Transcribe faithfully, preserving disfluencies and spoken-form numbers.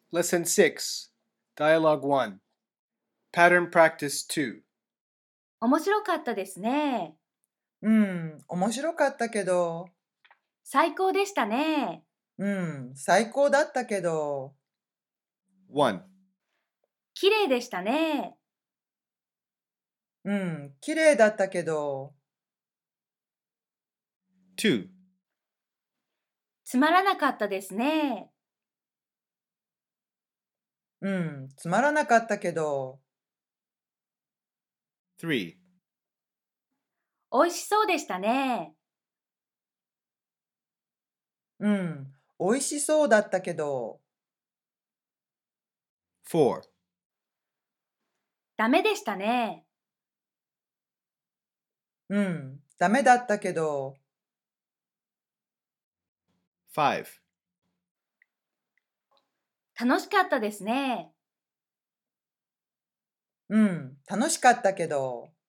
Lesson six, Dialogue one, Pattern Practice two. 面白かったですね。 うん、面白かったけど、 最高でしたね。 うん、最高だったけど、 one, 綺麗でしたね。 うん、綺麗だったけど、 two, つまらなかったですね。 うん、つまらなかったけど、 three, 美味しそうでしたね。 うん、美味しそうだったけど、 four, ダメでしたね。 うん、ダメだったけど、 five, 楽しかったですね。 うん、楽しかったけど、